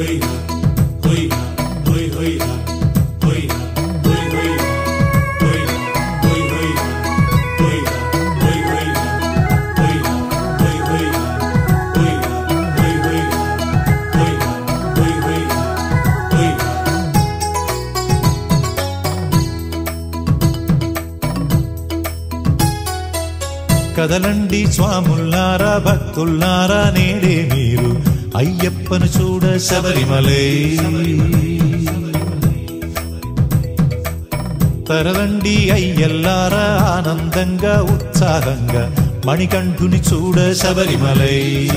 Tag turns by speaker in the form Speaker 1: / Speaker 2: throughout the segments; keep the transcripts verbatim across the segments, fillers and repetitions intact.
Speaker 1: కదలండి స్వాముల్లారా భక్తుల్లారా నేడే మీరు అయ్యప్పను చూడ శబరిమలై తరలండి అయ్యల్లారా ఆనందంగా ఉత్సాహంగా మణికంఠుని చూడ శబరిమలై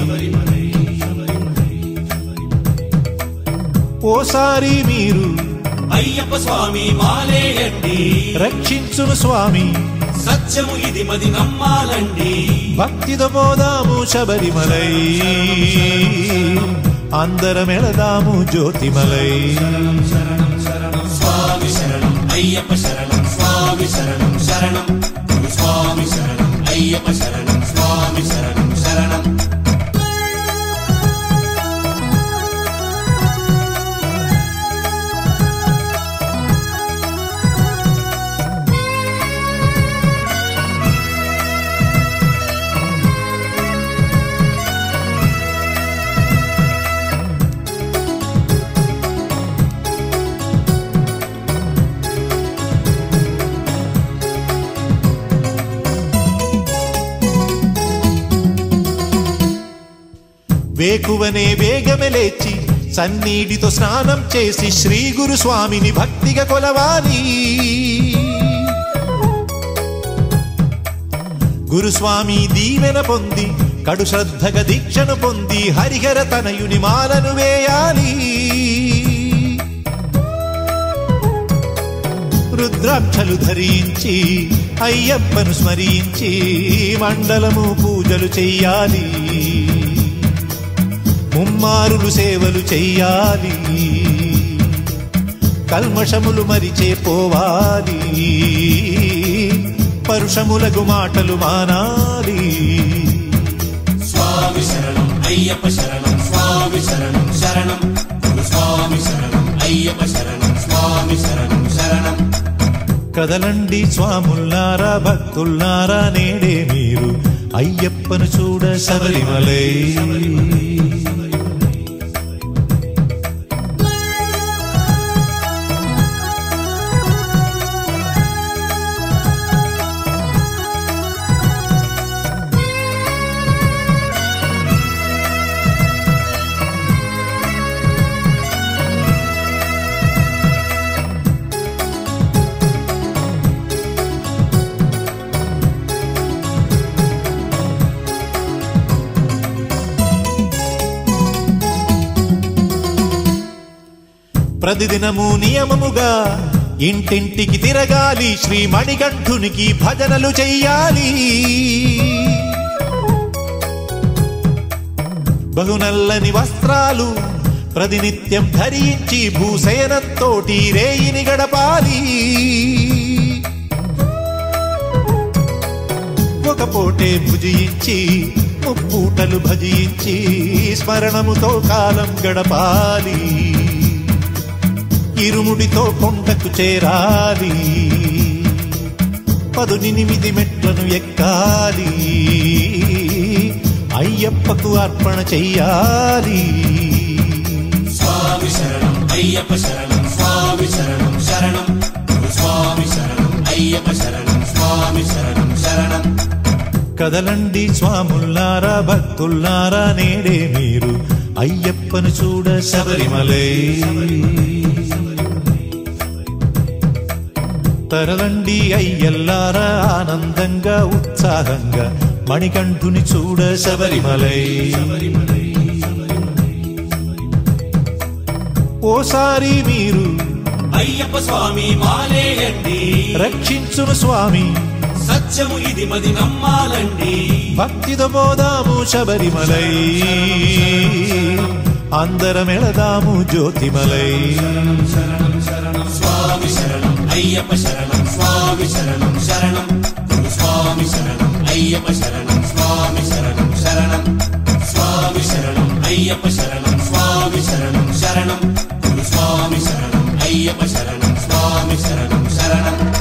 Speaker 1: ఓసారి మీరు
Speaker 2: అయ్యప్ప స్వామి మాలేయండి
Speaker 1: రక్షించును స్వామి
Speaker 2: సత్యము ఇది మది నమ్మాలండి
Speaker 1: భక్తితో పోదాము శబరిమలై అందరమెళదాము జ్యోతిమలై
Speaker 2: స్వామి శరణం అయ్యప్ప శరణం స్వామి శరణం శరణం స్వామి శరణం అయ్యప్ప శరణం స్వామి శరణం శరణం
Speaker 1: వేకువనే వేగమే లేచి సన్నీటితో స్నానం చేసి శ్రీ గురు స్వామిని భక్తిగా కొలవాలి గురుస్వామి దీవెన పొంది కడు శ్రద్ధగా దీక్షను పొంది హరిహర తనయుని మాలను వేయాలి రుద్రాక్షలు ధరించి అయ్యప్పను స్మరించి మండలము పూజలు చెయ్యాలి ముమ్మారులు సేవలు చెయ్యాలి కల్మషములు మరిచే పోవాలి పరుషములగు మాటలు మానాలి
Speaker 2: స్వామి శరణం అయ్యప్ప శరణం స్వామి శరణం శరణం స్వామి శరణం అయ్యప్ప శరణం స్వామి శరణం శరణం
Speaker 1: కదలండి స్వాముల్లారా భక్తుల్లారా నేడే మీరు అయ్యప్పను చూడ శబరిమలై ప్రతిదినము నియమముగా ఇంటింటికి తిరగాలి శ్రీ మణికంఠునికి భజనలు చెయ్యాలి బహునల్లని వస్త్రాలు ప్రతినిత్యం ధరించి భూశయనంతోటి రేయిని గడపాలి ఒక పూటే భుజించి ముప్పూటలు భజించి స్మరణముతో కాలం గడపాలి ఇరుముడితో కొండకు చేరాలి పదునిమిది మెట్లను ఎక్కాలి అయ్యప్పకు అర్పణ చెయ్యాలి
Speaker 2: స్వామి శరణం అయ్యప్ప శరణం స్వామి శరణం శరణం స్వామి శరణం అయ్యప్ప శరణం స్వామి శరణం శరణం
Speaker 1: కదలండి స్వాముల్లారా భక్తుల్లారా నేడే మీరు అయ్యప్పను చూడ శబరిమలై తరలండి అయ్యల్లారా ఆనందంగా ఉత్సాహంగా మణికంఠుని చూడ శబరిమలై ఓసారి మీరు
Speaker 2: అయ్యప్ప స్వామి మాలేయండి
Speaker 1: రక్షించును స్వామి
Speaker 2: సత్యము ఇది మది నమ్మాలండి
Speaker 1: భక్తితో పోదాము శబరిమలై అందరమెళదాము జ్యోతిమలై
Speaker 2: స్వామి శరణం అయ్యప్ప శరణం స్వామి శరణం శరణం స్వామి శరణం అయ్యప్ప శరణం స్వామి శరణం శరణం స్వామి శరణం అయ్యప్ప శరణం స్వామి శరణం శరణం గురు స్వామి శరణం అయ్యప్ప శరణం స్వామి శరణం శరణం